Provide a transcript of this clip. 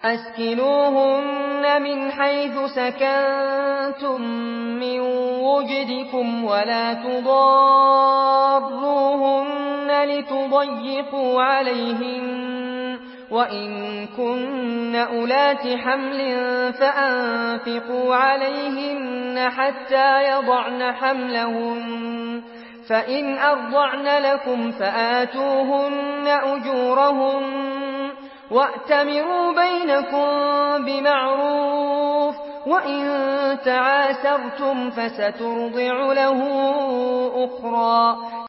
أسكنوهن من حيث سكنتم من وجدكم ولا تضاروهن لتضيقوا عليهن وإن كن أولات حمل فأنفقوا عليهن حتى يضعن حملهن فإن أرضعن لكم فآتوهن أجورهن وأتمروا بينكم بمعروف وإن تعاسرتم فسترضع له أخرى